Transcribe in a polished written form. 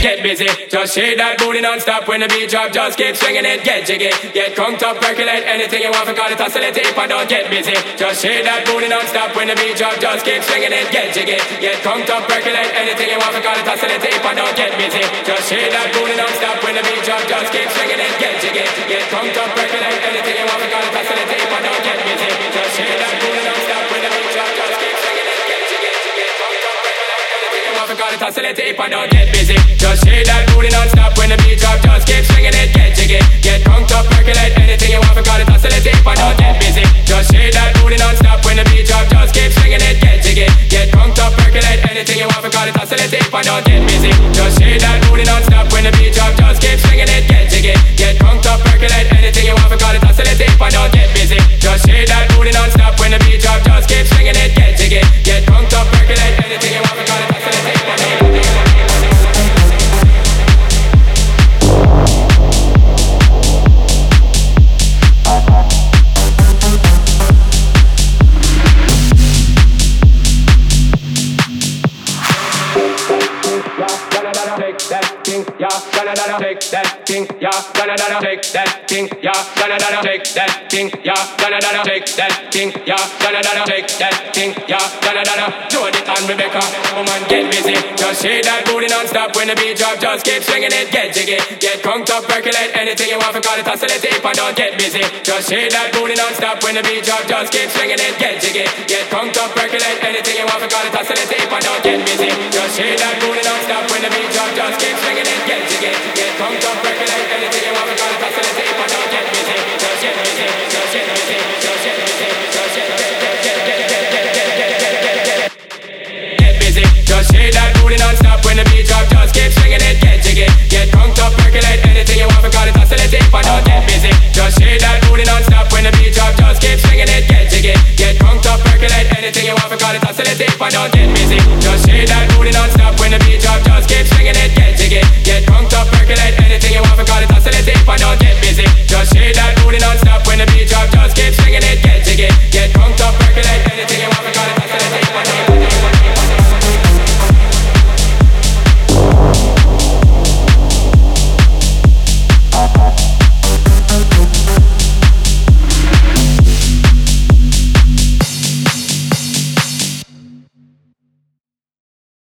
get busy. Just shake that booty non-stop when the beat drop. Just keep swinging it, get jiggy. Get crunked up, percolate anything you want. Forgot it, oscillate if I don't get busy. Just shake that booty non-stop when the beat drop. Just keep swinging it, get jiggy. Get crunked up, percolate anything you want. Forgot it, oscillate if I don't get busy. Just shake that booty non-stop when the beat drop. Just keep swinging it, get jiggy. Get crunked up, percolate anything you want. Forgot it, oscillate if I don't get busy. Just shake that booty non-stop when the beat drop. Just keep swinging it, get jiggy. Get crunked up, percolate anything you want. Forgot it, oscillate if I don't get busy. Just shake that booty non-stop when the beat drop. Just keep swinging it, get jiggy. Get crunked up, percolate anything you want. Forgot it, oscillate if I don't get busy. Just shake that booty non-stop when the beat drop. Just keep swinging it, get jiggy. Get crunked up, percolate anything you want. Forgot it, oscillate if I don't get busy. Just shake that booty non-stop when the beat drop. Just keep swinging it, get jiggy. Get crunked up, percolate anything you want. Forgot it, oscillate if I don't get busy. Just shake that booty non-stop when the beat drop. Just keep swinging it, get jiggy. Get crunked up, percolate anything you want. Forgot it, oscillate if I don't get busy. Yeah, gonna take that thing. Yeah, gonna take that thing. Yeah, gonna take that thing. Yeah, gonna take that thing. Yeah, gonna take that thing. Yeah, gonna Jody and Rebecca, woman, get busy. Just shake that booty non-stop when the beat drop. Just keep swinging it, get jiggy. Get crunked up, percolate anything you want. Forgot it, oscillate if I don't get busy. Just shake that booty non-stop when the beat drop. Just keep swinging it, get jiggy. Get crunked up, percolate anything you want. Forgot it, oscillate if I don't get busy. Just shake that booty non-stop when the beat drop. Just keep swinging it, get jiggy. Get crunked up, percolate anything you want. Forgot it, oscillate if I don't get busy. Just get busy, just get busy, just get busy, just get busy. Just shake that booty non-stop when the beat drop. Just keep swinging it, get jiggy. Get crunked up, percolate anything you want. Forgot it, oscillate if I don't get busy. Just shake that booty non-stop when the beat drop. Just keep swinging it, get jiggy. Get crunked up, percolate anything you want. Forgot it, oscillate if I don't get busy. Just shake that booty non-stop when the beat drop. Just keep swinging it, get jiggy. Get crunked up, percolate anything you want. Forgot it, oscillate if I don't get busy. Just shake that